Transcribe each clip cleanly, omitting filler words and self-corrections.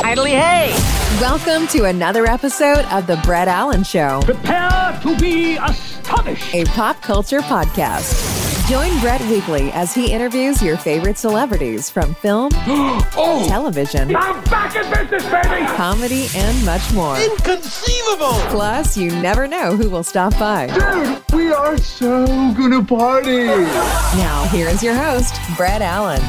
Idly hey! Welcome to another episode of The Brett Allen Show, Prepare to be astonished! a pop culture podcast. Join Brett weekly as he interviews your favorite celebrities from film, television, I'm back in business, baby! comedy, and much more. Inconceivable! Plus, you never know who will stop by. Dude, we are so gonna party! Now, here is your host, Brett Allen.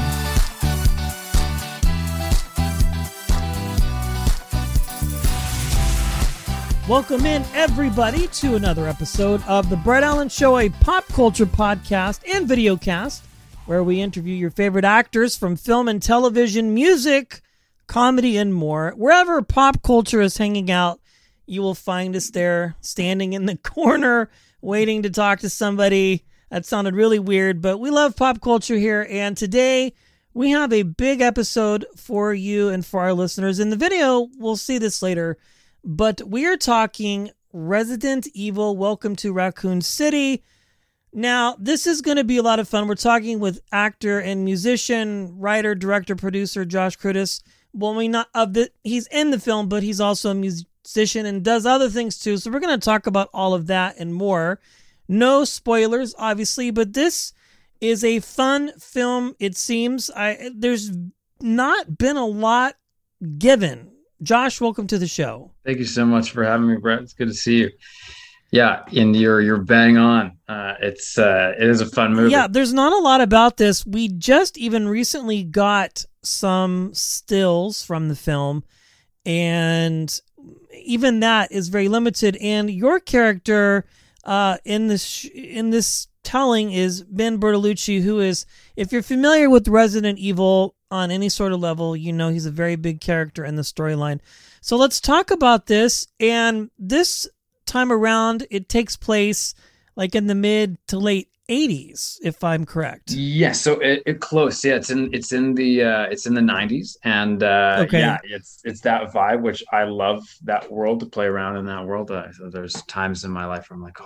Welcome in, everybody, to another episode of The Brett Allen Show, a pop culture podcast and videocast where we interview your favorite actors from film and television, music, comedy, and more. Wherever pop culture is hanging out, you will find us there, standing in the corner, waiting to talk to somebody. That sounded really weird, but we love pop culture here, and today we have a big episode for you and for our listeners. In the video, we'll see this later, but we are talking Resident Evil, Welcome to Raccoon City. Now, this is going to be a lot of fun. We're talking with actor and musician, writer, director, producer Josh Cruddas. Well, he's in the film, but he's also a musician and does other things too. So we're going to talk about all of that and more. No spoilers, obviously, but this is a fun film, it seems. There's not been a lot given. Josh, welcome to the show. Thank you so much for having me, Brett. It's good to see you. Yeah, and you're bang on. It is a fun movie. Yeah, there's not a lot about this. We just even recently got some stills from the film, and even that is very limited. And your character in this telling is Ben Bertolucci, who is, if you're familiar with Resident Evil on any sort of level, you know he's a very big character in the storyline. So let's talk about this. And this time around, it takes place like in the mid to late 80s, if I'm correct. Yes, so it close. Yeah, it's in the 90s, and okay. Yeah, it's that vibe, which I love that world, to play around in that world. So there's times in my life where I'm like,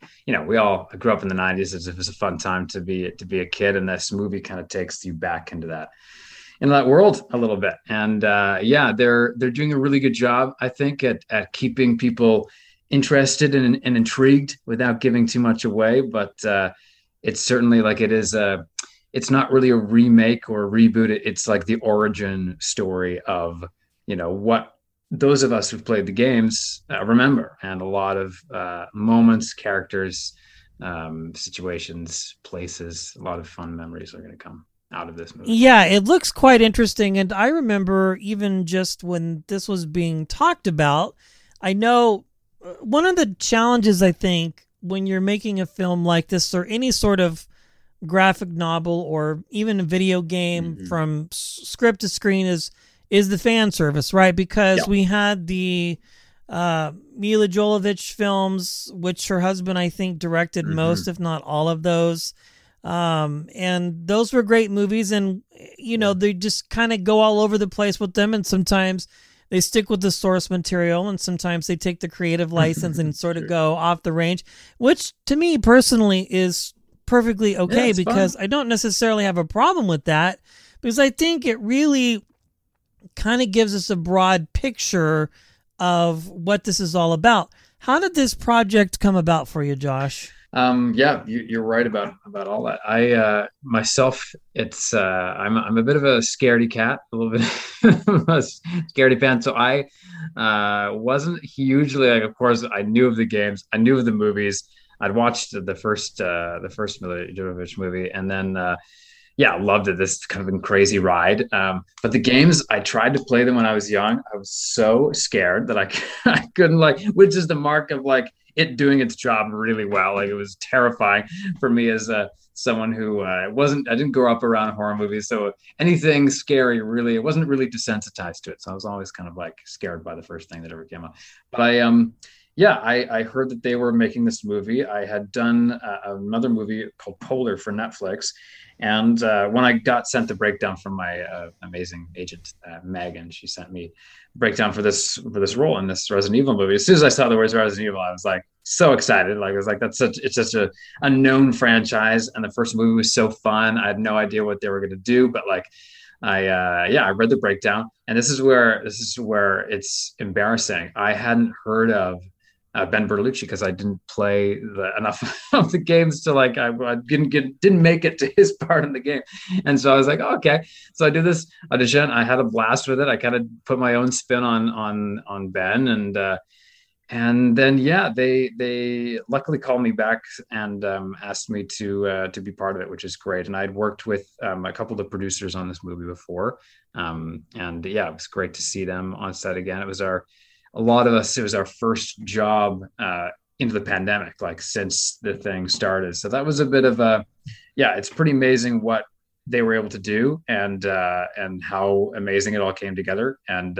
I grew up in the 90s. It was a fun time to be a kid, and this movie kind of takes you back into that world a little bit. And they're doing a really good job, I think, at keeping people interested and intrigued without giving too much away. But it's certainly like it's not really a remake or a reboot. It's like the origin story of, what those of us who've played the games remember. And a lot of moments, characters, situations, places, a lot of fun memories are going to come out of this movie. Yeah, it looks quite interesting. And I remember even just when this was being talked about, I know one of the challenges, I think, when you're making a film like this or any sort of graphic novel or even a video game from script to screen is the fan service, right? Because we had the Mila Jovovich films, which her husband, I think, directed most, if not all of those. And those were great movies, and they just kind of go all over the place with them, and sometimes they stick with the source material, and sometimes they take the creative license and sort of go off the range, which to me personally is perfectly okay, because fun. I don't necessarily have a problem with that, because I think it really kind of gives us a broad picture of what this is all about. How did this project come about for you, Josh? You're right about all that. I myself, it's I'm a bit of a scaredy cat, a little bit of a scaredy fan. So I wasn't hugely, like, of course, I knew of the games, I knew of the movies. I'd watched the first Mila Jovovich movie, and then loved it. This kind of crazy ride. But the games, I tried to play them when I was young. I was so scared that I couldn't, which is the mark of it doing its job really well. It was terrifying for me as someone who I didn't grow up around horror movies. So anything scary, really, I wasn't really desensitized to it. So I was always kind of scared by the first thing that ever came out. But I heard that they were making this movie. I had done another movie called Polar for Netflix. And when I got sent the breakdown from my amazing agent, Megan, she sent me a breakdown for this role in this Resident Evil movie. As soon as I saw the words Resident Evil, I was so excited. I was it's such a known franchise. And the first movie was so fun. I had no idea what they were going to do, but I read the breakdown, and this is where it's embarrassing. I hadn't heard of Ben Bertolucci because I didn't play enough of the games to like I didn't make it to his part in the game, and so I was like, oh, okay. So I did this audition. I had a blast with it. I kind of put my own spin on Ben, and then they luckily called me back and asked me to be part of it, which is great. And I'd worked with a couple of the producers on this movie before, and yeah, it was great to see them on set again. It was a lot of us, it was our first job into the pandemic, like since the thing started. So that was a bit of it's pretty amazing what they were able to do and how amazing it all came together.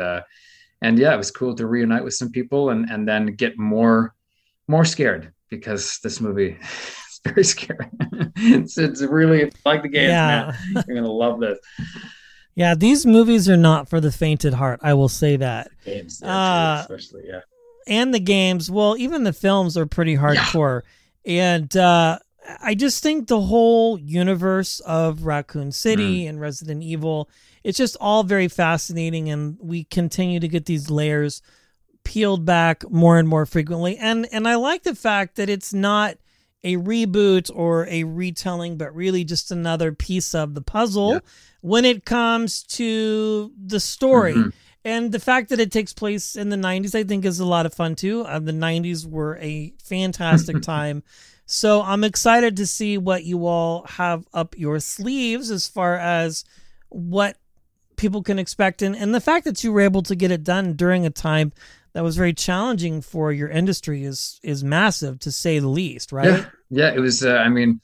And yeah, it was cool to reunite with some people and then get more scared because this movie is very scary. It's really like the games, man. You're going to love this. Yeah, these movies are not for the fainted heart. I will say that. Games, especially, yeah. And the games, well, even the films are pretty hardcore. Yeah. And I just think the whole universe of Raccoon City and Resident Evil, it's just all very fascinating, and we continue to get these layers peeled back more and more frequently. And I like the fact that it's not a reboot or a retelling, but really just another piece of the puzzle when it comes to the story. Mm-hmm. And the fact that it takes place in the 90s, I think, is a lot of fun, too. The 90s were a fantastic time. So I'm excited to see what you all have up your sleeves as far as what people can expect. And the fact that you were able to get it done during a time that was very challenging for your industry is massive, to say the least, right? Yeah, it was. I mean,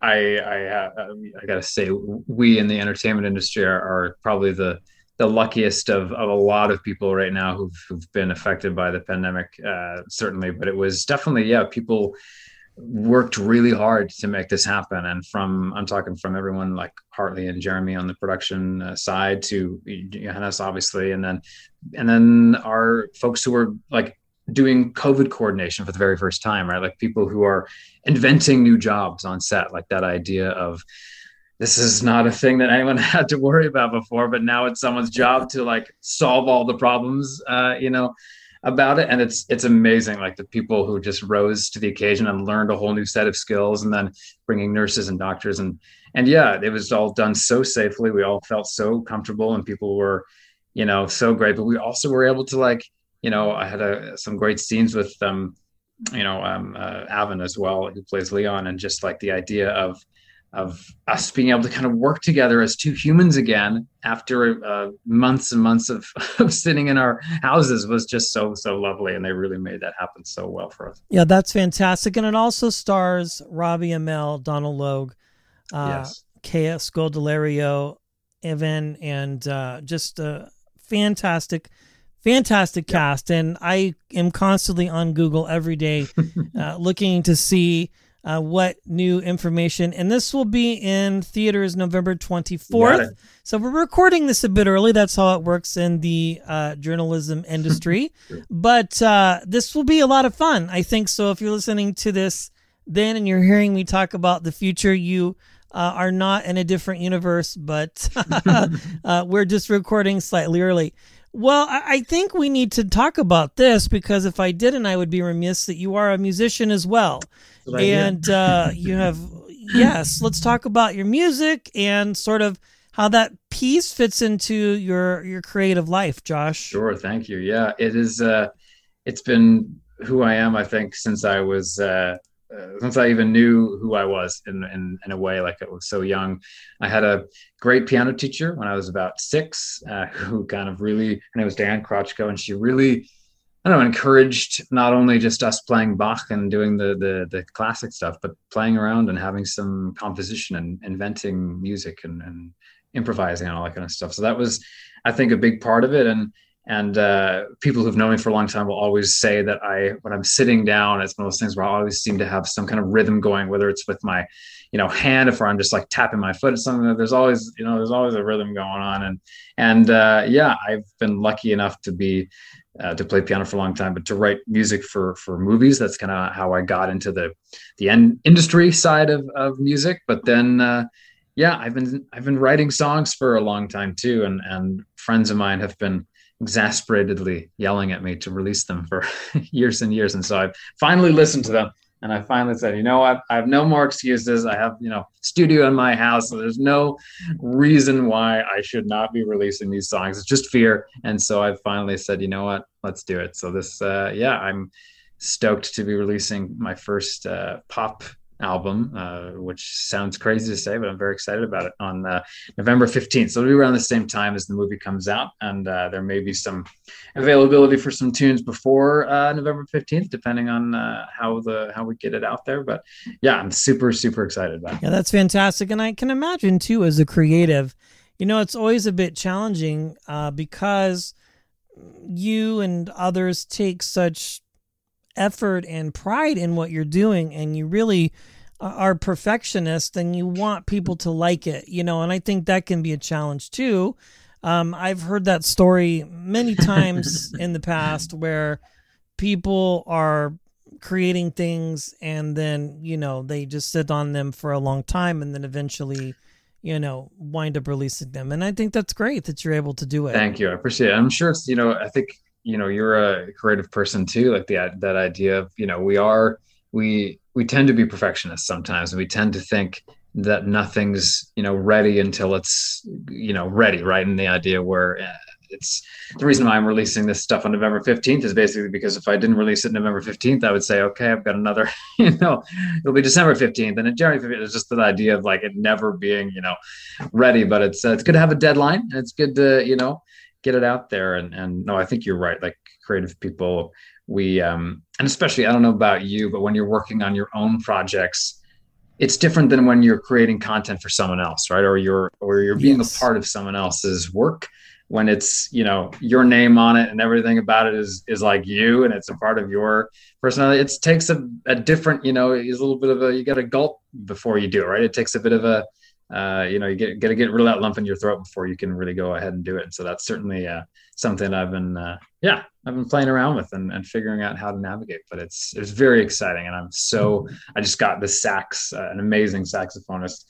I got to say, we in the entertainment industry are probably the luckiest of a lot of people right now who've been affected by the pandemic, certainly. But it was definitely, people worked really hard to make this happen. And I'm talking from everyone like Hartley and Jeremy on the production side to Johannes, obviously. And then our folks who were like doing COVID coordination for the very first time, right? Like people who are inventing new jobs on set, like that idea of this is not a thing that anyone had to worry about before, but now it's someone's job to like solve all the problems, about it. And it's amazing, like the people who just rose to the occasion and learned a whole new set of skills, and then bringing nurses and doctors and it was all done so safely. We all felt so comfortable, and people were, so great. But we also were able to I had some great scenes with Avon as well, who plays Leon, and just like the idea of us being able to kind of work together as two humans again after months and months of sitting in our houses was just so lovely. And they really made that happen so well for us. Yeah, that's fantastic. And it also stars Robbie Amell, Donald Logue, Kea Scodelario, Evan, and just a fantastic cast. And I am constantly on Google every day looking to see what new information, and this will be in theaters November 24th. So we're recording this a bit early. That's how it works in the journalism industry. But this will be a lot of fun, I think. So if you're listening to this then and you're hearing me talk about the future, you are not in a different universe, but we're just recording slightly early. Well, I think we need to talk about this, because if I didn't, I would be remiss that you are a musician as well. And you have, let's talk about your music and sort of how that piece fits into your creative life, Josh. Sure. Thank you. Yeah, it is. It's been who I am, I think, since I was, since I even knew who I was in a way, like I was so young. I had a great piano teacher when I was about 6, who kind of really, her name was Diane Krochko, and she really, encouraged not only just us playing Bach and doing the classic stuff, but playing around and having some composition and inventing music and improvising and all that kind of stuff. So that was, I think, a big part of it. And people who've known me for a long time will always say that when I'm sitting down, it's one of those things where I always seem to have some kind of rhythm going, whether it's with my, hand, if I'm just like tapping my foot at something, that there's always a rhythm going on. And I've been lucky enough to be, to play piano for a long time, but to write music for movies. That's kind of how I got into the industry side of music. But then, Yeah, I've been writing songs for a long time too, and friends of mine have been exasperatedly yelling at me to release them for years and years. And so I've finally listened to them, and I finally said, you know what, I have no more excuses. I have, studio in my house, so there's no reason why I should not be releasing these songs. It's just fear. And so I finally said, you know what, let's do it. So this, I'm stoked to be releasing my first pop album, which sounds crazy to say, but I'm very excited about it, on November 15th. So it'll be around the same time as the movie comes out, and there may be some availability for some tunes before November 15th, depending on how we get it out there. But yeah, I'm super, super excited about it. Yeah, that's fantastic. And I can imagine too, as a creative, it's always a bit challenging because you and others take such effort and pride in what you're doing, and you really are perfectionists, and you want people to like it, and I think that can be a challenge too. I've heard that story many times in the past, where people are creating things and then, they just sit on them for a long time, and then eventually, wind up releasing them. And I think that's great that you're able to do it. Thank you. I appreciate it. I'm sure it's, I think, you're a creative person too, like that idea of, we tend to be perfectionists sometimes, and we tend to think that nothing's, ready until it's, ready. Right. And the idea where it's the reason why I'm releasing this stuff on November 15th is basically because if I didn't release it November 15th, I would say, okay, I've got another, it'll be December 15th. And in January 15th, it's just that idea of like it never being, ready, but it's good to have a deadline, and it's good to, get it out there. And no, I think you're right. Like creative people, we, and especially, I don't know about you, but when you're working on your own projects, it's different than when you're creating content for someone else, right? Or you're being a part of someone else's work, when it's, your name on it and everything about it is like you, and it's a part of your personality. It takes a different, is a little bit of you got to gulp before you do it, right? It takes a bit of a, you got to get rid of that lump in your throat before you can really go ahead and do it. And so that's certainly something I've been playing around with and figuring out how to navigate. But it's very exciting, and I just got the sax, an amazing saxophonist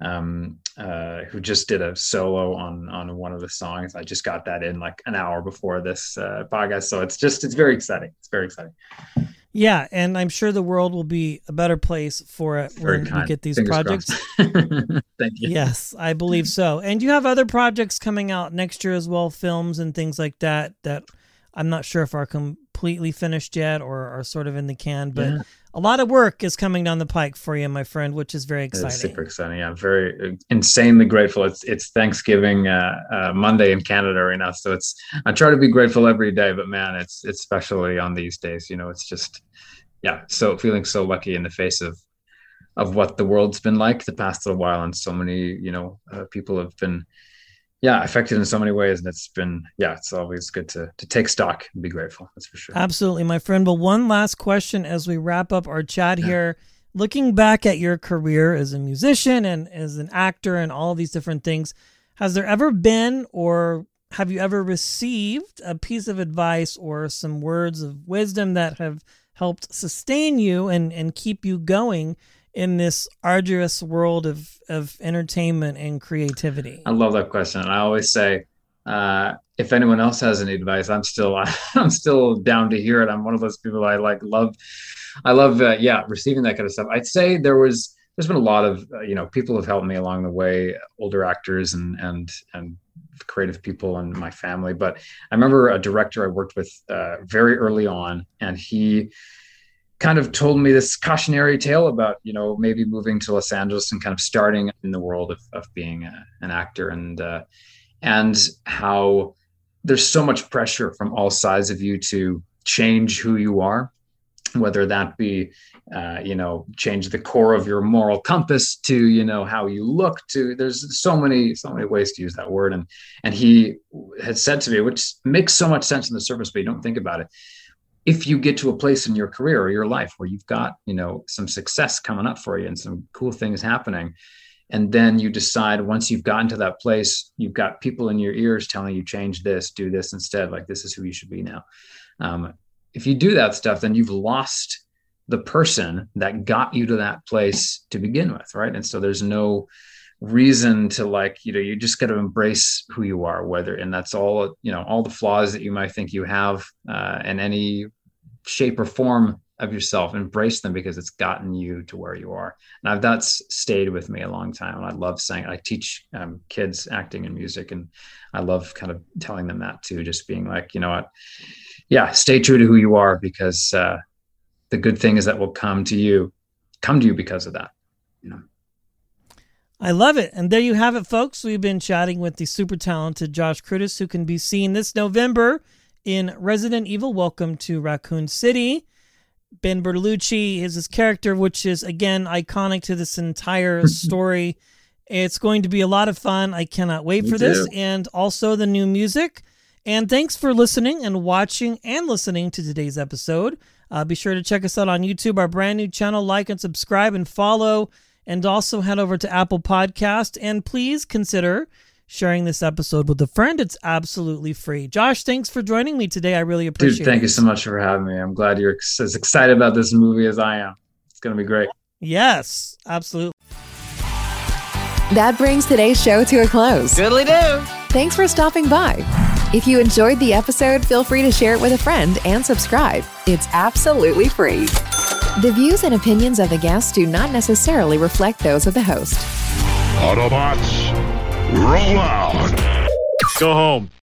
who just did a solo on one of the songs. I just got that in like an hour before this podcast, so it's very exciting. It's very exciting. Yeah, and I'm sure the world will be a better place for it when we get these projects. Thank you. Yes, I believe so. And you have other projects coming out next year as well, films and things like that I'm not sure if are completely finished yet or are sort of in the can, but a lot of work is coming down the pike for you, my friend, which is very exciting. It's super exciting. Yeah, I'm very insanely grateful. It's Thanksgiving Monday in Canada right now, so I try to be grateful every day, but man, it's especially on these days. It's just so feeling so lucky in the face of what the world's been like the past little while, and so many people have been affected in so many ways, and it's been it's always good to take stock and be grateful. That's for sure. Absolutely, my friend. But one last question as we wrap up our chat here. Looking back at your career as a musician and as an actor and all these different things, has there ever been, or have you ever received a piece of advice or some words of wisdom that have helped sustain you and keep you going in this arduous world of entertainment and creativity? I love that question. And I always say, if anyone else has any advice, I'm still down to hear it. I'm one of those people I love receiving that kind of stuff. I'd say there's been a lot of, people have helped me along the way, older actors and creative people in my family. But I remember a director I worked with very early on, and he kind of told me this cautionary tale about, maybe moving to Los Angeles and kind of starting in the world of being an actor, and how there's so much pressure from all sides of you to change who you are, whether that be, change the core of your moral compass to, how you look, to, there's so many ways to use that word. And he had said to me, which makes so much sense on the surface, but you don't think about it. If you get to a place in your career or your life where you've got, some success coming up for you and some cool things happening, and then you decide once you've gotten to that place, you've got people in your ears telling you, change this, do this instead, like this is who you should be now. If you do that stuff, then you've lost the person that got you to that place to begin with, right? And so there's no reason to you just got to embrace who you are, and that's all, all the flaws that you might think you have, in any shape or form of yourself, embrace them, because it's gotten you to where you are. And that's stayed with me a long time. And I love saying, I teach kids acting and music, and I love kind of telling them that too, just being like, you know what, yeah, stay true to who you are, because the good things that will come to you because of that. I love it. And there you have it, folks. We've been chatting with the super talented Josh Cruddas, who can be seen this November in Resident Evil: Welcome to Raccoon City. Ben Bertolucci is his character, which is, again, iconic to this entire story. It's going to be a lot of fun. I cannot wait for this. And also the new music. And thanks for listening and watching and listening to today's episode. Be sure to check us out on YouTube, our brand new channel. Like and subscribe and follow. And also head over to Apple Podcast. And please consider sharing this episode with a friend. It's absolutely free. Josh, thanks for joining me today. I really appreciate it. Dude, thank you so much for having me. I'm glad you're as excited about this movie as I am. It's going to be great. Yes, absolutely. That brings today's show to a close. Diddly-do. Thanks for stopping by. If you enjoyed the episode, feel free to share it with a friend and subscribe. It's absolutely free. The views and opinions of the guests do not necessarily reflect those of the host. Autobots, roll out. Go home.